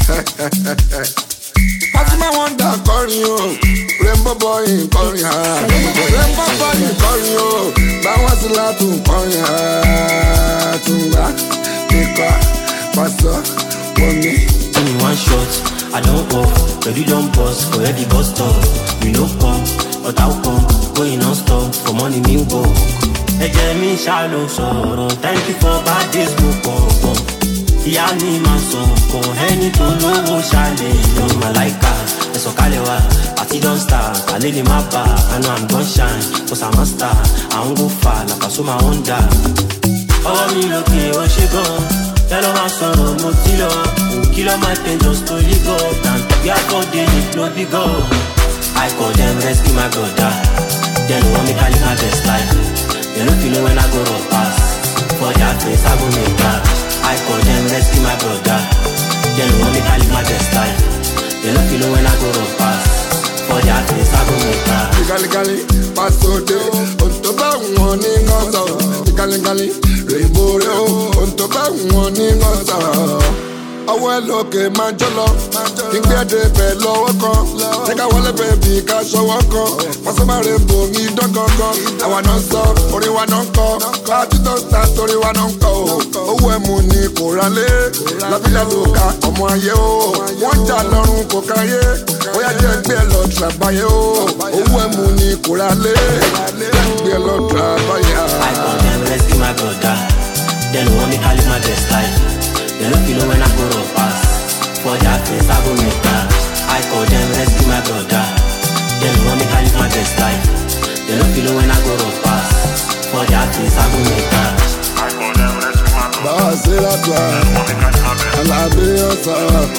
Fatima Wonder kọrin o, Rainbow Boy kọrin ha. Rainbow Boy kọrin o, báwọn sì látún kọrin ha. Tungba, Ika, Paso, Wumi. Give me one shot, I don't walk, but you don't bust for every bus stop. You no come, but I'll come, going non-stop for money me walk. Mi shallow sorrow, thank you for bad days go come. Ìyá ni máa sọ nǹkan, ẹni tó lówó ṣàlẹ̀ yan màláìka. Ẹ̀sọ̀ kalẹ̀ wá, party don start, àlẹ́ lè má bà, I know I'm gon shine, cause I'm a star. I wan go far, like I saw my Honda. Ọwọ́ mi lókè ó ṣe gan, tẹ́lọ́ máa sọ̀rọ̀ mo ti lọ. Kilo my pain just to live up, and we are God they need no big up. I call them rescue my brother, they don't want me to live my best life. They don't feel when I go up past, for their face I go make cash. I call them rescue my brother, they don't want me to live my best life. They don't feel when I go up past, for their face I go make cash. Gali, paso de, on to ba woni ngoso. Gali, Rainbow Reo, on to ba woni ngoso. Ọwọ́ ẹ lókè máa jọ lọ, ìgbẹ́dẹ̀ bẹ̀ lọ́wọ́ kan. Ṣẹ́ká wọlé bẹ̀bí ká ṣọwọ́ kan. Pásọ́mà Rainbow ní dán gangan. Àwa náà sọ, orin wa náà ń kọ. Káàtì tó ń ta torí wa náà ń kọ o. Owó ẹ̀mú ni kò rálé. Lábílẹ̀ ló ka ọmọ ayé o. Wọ́n jà lọ́rùn kò káyé. Bóyá jẹ́ gbé ẹ lọ tìrabáyé o. Owó ẹ̀mú ni kò rálé. Gbé ẹ lọ tìrabáyé. I call them rescue my brother. They don't want me to live my best life. They don't feel when I go up past, for their face I go make cash. I call them rescue my brother. They don't want me to live my best life. They don't feel when I go up past, for their face I go make cash. I call them rescue my brother. Basira twa, alabe osa,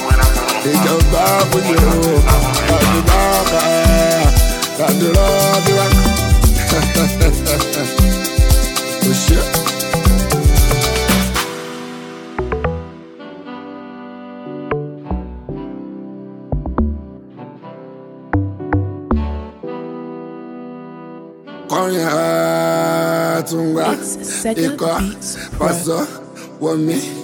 ìjọba fúnjẹ o, kàdúrà bá, kàdúrà bíwá. O ṣe. Kọrin ha, Tungba, Ika, Paso, Wumi.